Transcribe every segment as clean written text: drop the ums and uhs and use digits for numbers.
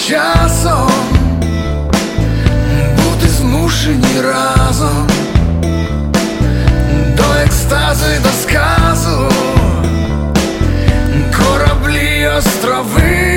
часом бути змушені разом до екстазу і до сказу, кораблі, острови.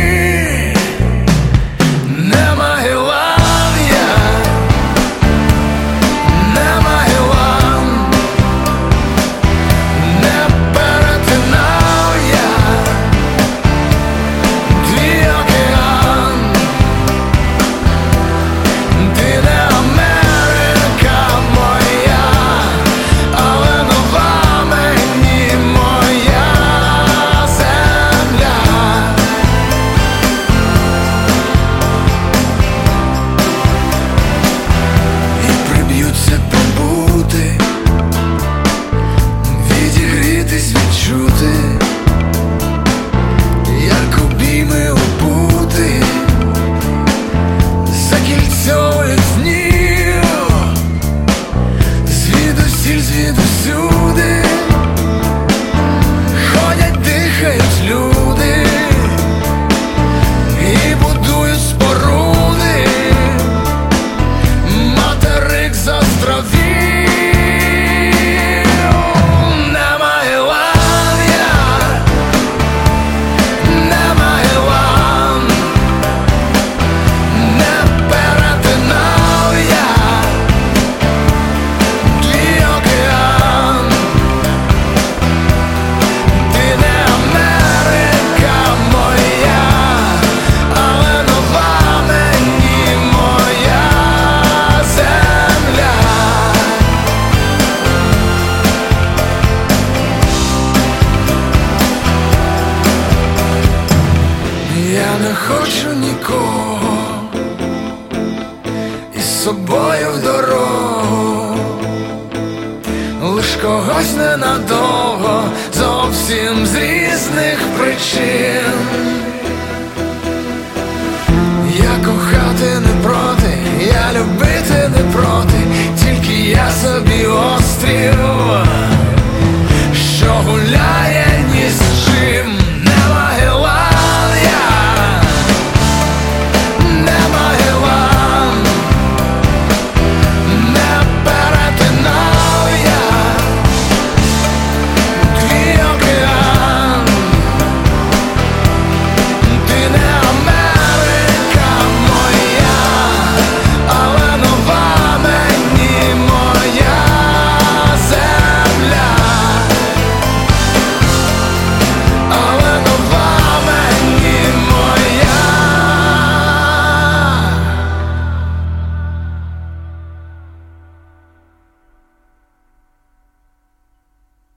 Звідусюди ходять, дихають люди і будують споруди, материк з островів. Немає лан я, немає лан, не перетинав я твій океан. Ти не Америка моя, але нова мені моя земля. Я не хочу нікого із собою в дорогу, лиш когось ненадовго, зовсім з різних причин.